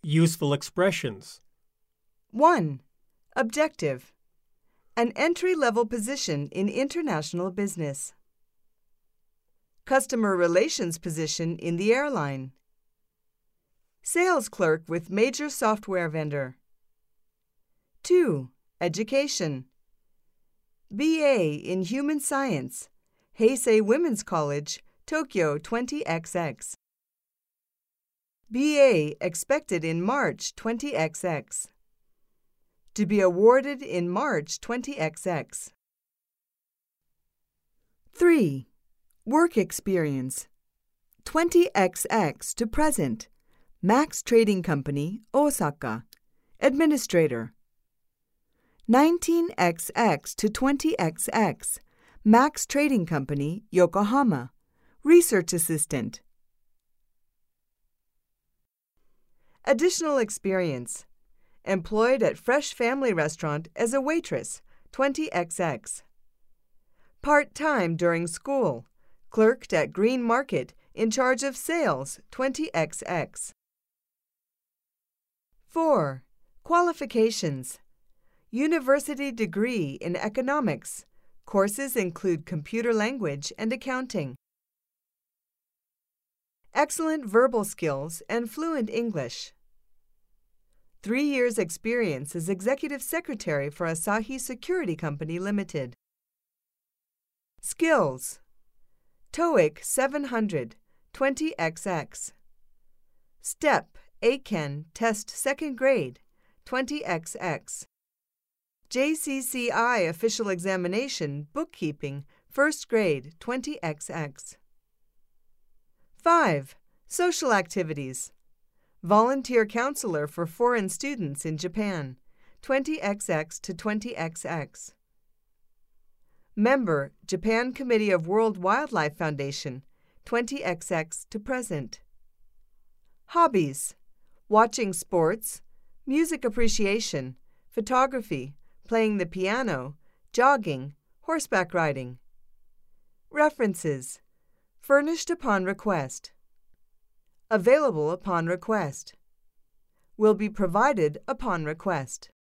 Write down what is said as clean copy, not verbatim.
Useful expressions. 1. Objective. An entry-level position in international business. Customer relations position in the airline. Sales clerk with major software vendor. 2. Education. BA in Human Science, Heisei Women's College, Tokyo 20XX. BA expected in March 20XX. To be awarded in March 20XX. 3. Work experience. 20XX to present. Max Trading Company, Osaka. Administrator. 19XX to 20XX. Max Trading Company, Yokohama. Research assistant. Additional experience. Employed at Fresh Family Restaurant as a waitress, 20XX. Part-time during school. Clerked at Green Market in charge of sales, 20XX. 4. Qualifications. University degree in economics. Courses include computer language and accounting. Excellent verbal skills and fluent English. 3 years experience as Executive Secretary for Asahi Security Company Limited. Skills. TOEIC 700, 20XX. STEP Eiken Test 2nd Grade, 20XX. JCCI Official Examination Bookkeeping 1st Grade, 20XX. 5. Social activities. Volunteer counselor for foreign students in Japan, 20XX to 20XX. Member, Japan Committee of World Wildlife Foundation, 20XX to present. Hobbies. Watching sports, music appreciation, photography, playing the piano, jogging, horseback riding. References. Furnished upon request. Available upon request. Will be provided upon request.